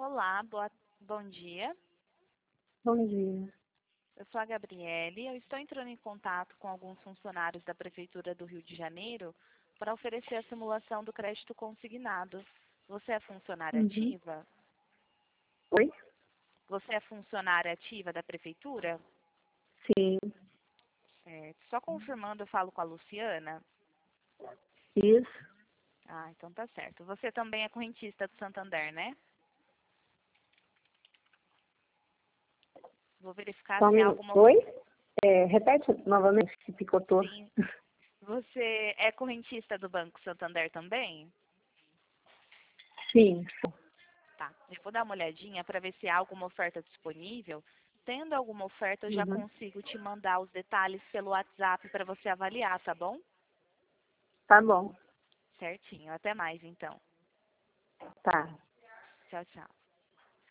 Olá, bom dia. Bom dia. Eu sou a Gabriele. Eu estou entrando em contato com alguns funcionários da Prefeitura do Rio de Janeiro para oferecer a simulação do crédito consignado. Você é funcionária Uhum. ativa? Oi? Você é funcionária ativa da Prefeitura? Sim, Certo. Só confirmando, eu falo com a Luciana? isso. Ah, então tá certo. Você também é correntista do Santander, né? Vou verificar Só um se há minuto. alguma... Oi? Repete novamente que picotou. Sim. Você é correntista do Banco Santander também? Sim. Tá. Eu vou dar uma olhadinha para ver se há alguma oferta disponível. Tendo alguma oferta, eu já Uhum. consigo te mandar os detalhes pelo WhatsApp para você avaliar, tá bom? Tá bom. Certinho. Até mais, então. Tá. Tchau, tchau.